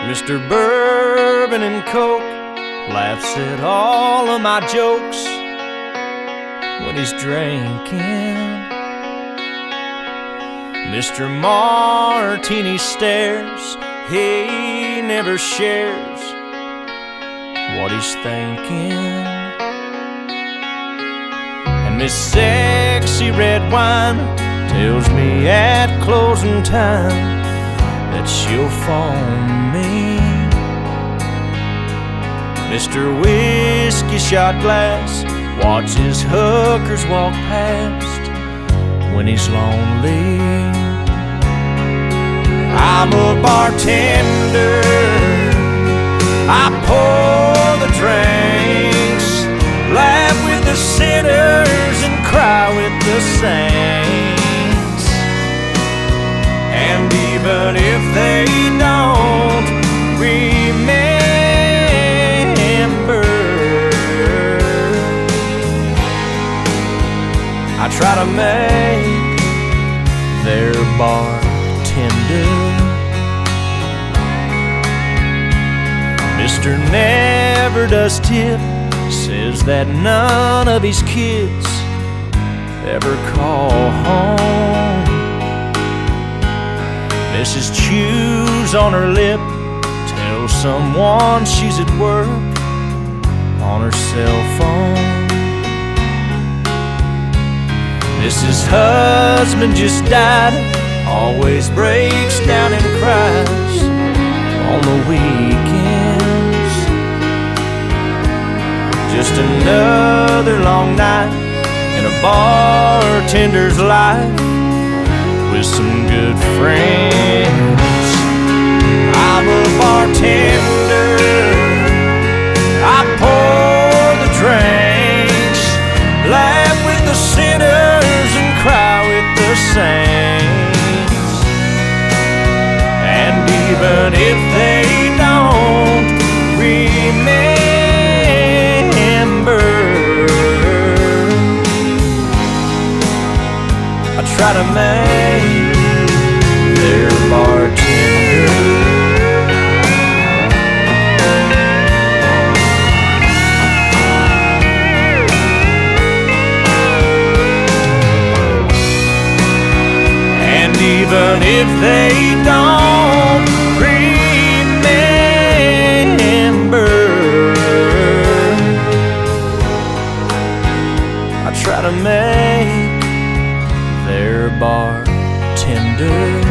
Mr. Bourbon and Coke laughs at all of my jokes when he's drinking. Mr. Martini stares, he never shares what he's thinking. And Miss Sexy Red Wine tells me at closing time that she'll phone me. Mr. Whiskey Shot Glass watches hookers walk past when he's lonely. I'm a bartender, I pour the drinks, laugh with the sinners and cry with the saints. And even if they don't remember, I try to make their bartender. Mr. Never Does Tip says that none of his kids ever call home. Mrs. Chews on her lip tells someone she's at work on her cell phone. Mrs. Husband just died, always breaks down and cries on the weekends. Just another long night in a bartender's life with some good friends. I'm a bartender, I pour the drinks, laugh with the sinners and cry with the saints. And even if they don't remember, I try to make their bartender. And even if they don't remember, I try to make their bartender.